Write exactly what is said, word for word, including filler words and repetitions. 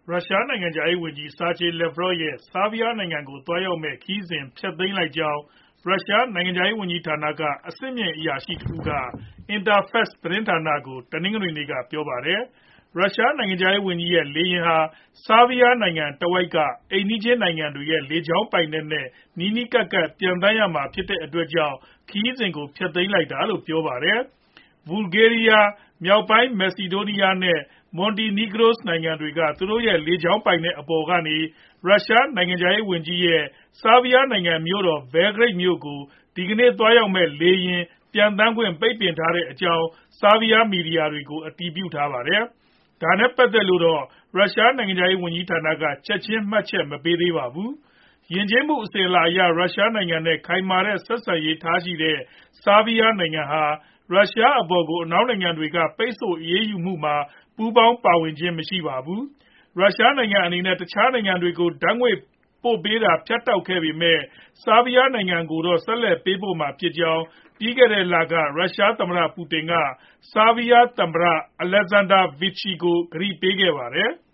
ရုရှားနိုင်ငံခြားရေးဝန်ကြီး Sergey Lavrov ရဲ့ ဆားဘီးယားနိုင်ငံကို သွားရောက်မယ့် ခရီးစဉ်ဖျက်သိမ်းလိုက်ကြောင်း ရုရှားနိုင်ငံခြားရေးဝန်ကြီးဌာနက အဆင့်မြင့်အရာရှိတဦးက Interfax သတင်းဌာနကို တနင်္ဂနွေနေ့က ပြောပါတယ်။ ရုရှားနိုင်ငံခြားရေးဝန်ကြီးရဲ့ လေယာဉ်ဟာ ဆားဘီးယားနိုင်ငံတဝိုက်က အိမ်နီးချင်းနိုင်ငံတွေရဲ့ လေကြောင်းပိုင်နက်နဲ့ နီးနီးကပ်ကပ် ပျံသန်းရမှာဖြစ်တဲ့အတွက်ကြောင့် ခရီးစဉ်ကို ဖျက်သိမ်းလိုက်တာလို့ ပြောပါတယ်။ Bulgaria မြောက်ပိုင်း Macedonia နဲ့ Montenegro နိုင်ငံတွေက သူတို့ရဲ့ လေကြောင်းပိုင်နက်အပေါ်ကနေ ရုရှားနိုင်ငံခြားရေးဝန်ကြီးရဲ့ ဆားဘီးယားနိုင်ငံမြို့တော် Belgrade မြို့ကို ဒီကနေ့ သွားရောက်မယ့် လေယာဉ်ပျံသန်းခွင့် ပိတ်ပင်ထားတဲ့အကြောင်း ဆားဘီးယား မီဒီယာတွေကို အတည်ပြုထားပါတယ်။ ဒါနဲ့ပတ်သက်လို့တော့ ရုရှားနိုင်ငံခြားရေးဝန်ကြီးဌာနက ချက်ခြင်းမှတ်ချက်မပေးသေးပါဘူး။ ယဉ်ကျေးမှုအစဉ်အလာအရ ရုရှားနိုင်ငံနဲ့ ခိုင်မာတဲ့ဆက်ဆံရေးထားရှိတဲ့ ဆားဘီးယားနိုင်ငံဟာ ရုရှားအပေါ်ကို အနောက်နိုင်ငံတွေက ပိတ်ဆို့အရေးယူမှုမှာ ပူးပေါင်းပါဝင်ခြင်းမရှိပါဘူး။ ရုရှားနိုင်ငံအနေနဲ့ တခြားနိုင်ငံတွေကို ဓါတ်ငွေ့ပို့ပေးတာ ဖြတ်တောက်ခဲ့ပေမဲ့ ဆားဘီးယားနိုင်ငံကိုတော့ ဆက်လက်ပေးပို့မှာဖြစ်ကြောင်း ပြီးခဲ့တဲ့လက ရုရှားသမ္မတ Putin က ဆားဘီးယားသမ္မတ Alexander Vucic ကို ကတိပေးခဲ့ပါတယ်။